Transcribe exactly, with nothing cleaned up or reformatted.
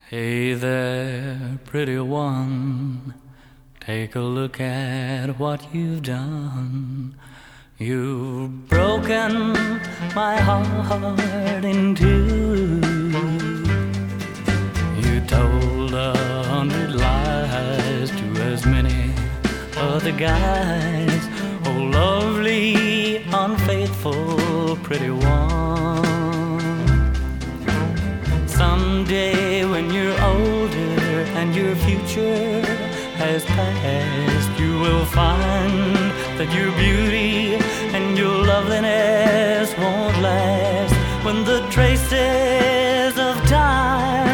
Hey there, pretty one, take a look at what you've done. You've broken my heart in two. You told a hundred lies to as many other guys. Oh, lovely, unfaithful, pretty one. Someday when you're older and your future has passed, you will find that your beauty and your loveliness won't last. When the traces of time